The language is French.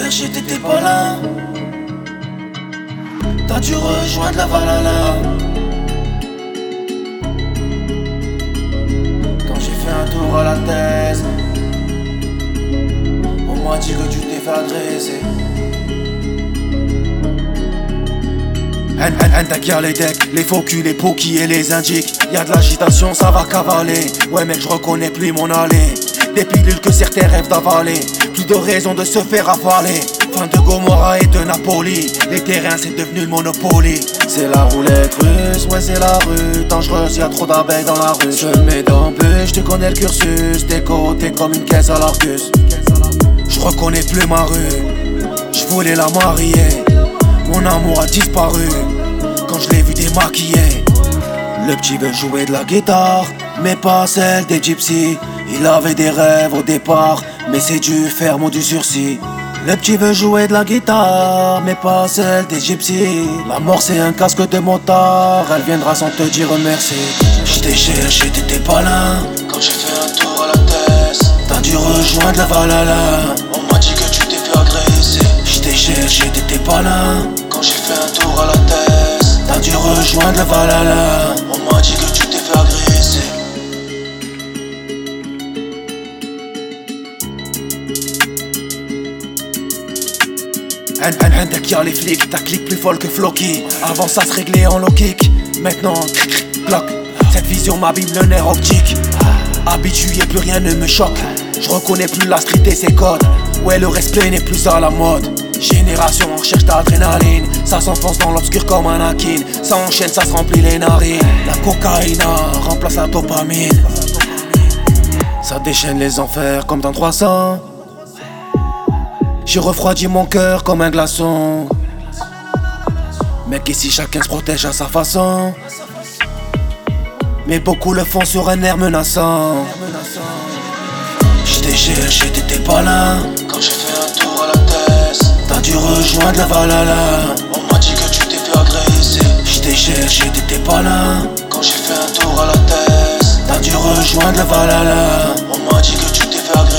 cherché, t'étais pas là. T'as dû rejoindre la Valhalla. Quand j'ai fait un tour à la thèse, on m'a dit que tu t'es fait agresser. T'as qui a les decks, les faux culs, les pokis et les indiques. Y'a de l'agitation, ça va cavaler. Ouais mec, je reconnais plus mon allée. Des pilules que certains rêvent d'avaler. Plus de raison de se faire avaler. Fin de Gomorrah et de Napoli. Les terrains c'est devenu le Monopoly. C'est la roulette russe, ouais c'est la rue dangereuse, y'a trop d'abeilles dans la rue. Je mets d'embûches, tu connais le cursus. T'es côté comme une caisse à l'Argus. Je reconnais plus ma rue. Je voulais la marier. Mon amour a disparu quand je l'ai vu démaquillé. Le petit veut jouer de la guitare, mais pas celle des gypsies. Il avait des rêves au départ, mais c'est du ferme ou du sursis. Le petit veut jouer de la guitare, mais pas celle des gypsies. La mort c'est un casque de motard, elle viendra sans te dire merci. Je t'ai cherché, t'étais pas là. Quand j'ai fait un tour à la thèse, t'as dû rejoindre la Valhalla. On m'a dit que tu t'es fait agresser. Je t'ai cherché, t'étais pas là. Quand j'ai fait un tour à la thèse, t'as dû rejoindre la Valhalla. On m'a dit que tu t'es fait agresser. T'as qui a les flics, ta clique plus folle que Floki. Avant ça se réglait en low kick. Maintenant, cloc. Cette vision m'abîme le nerf optique. Habitué, plus rien ne me choque. Je reconnais plus la street et ses codes. Ouais, le respect n'est plus à la mode. Génération en recherche d'adrénaline. Ça s'enfonce dans l'obscur comme un Anakin. Ça enchaîne, ça se remplit les narines. La cocaïne remplace la dopamine. Ça déchaîne les enfers comme dans 300. J'ai refroidi mon cœur comme un glaçon. Mec, ici chacun se protège à sa façon. Mais beaucoup le font sur un air menaçant. J't'ai cherché, t'étais pas là. Quand j'ai fait un tour à la thèse, t'as dû rejoindre la Valhalla. On m'a dit que tu t'es fait agresser. J't'ai cherché, t'étais pas là. Quand j'ai fait un tour à la thèse, t'as dû rejoindre la Valhalla. On m'a dit que tu t'es fait agresser.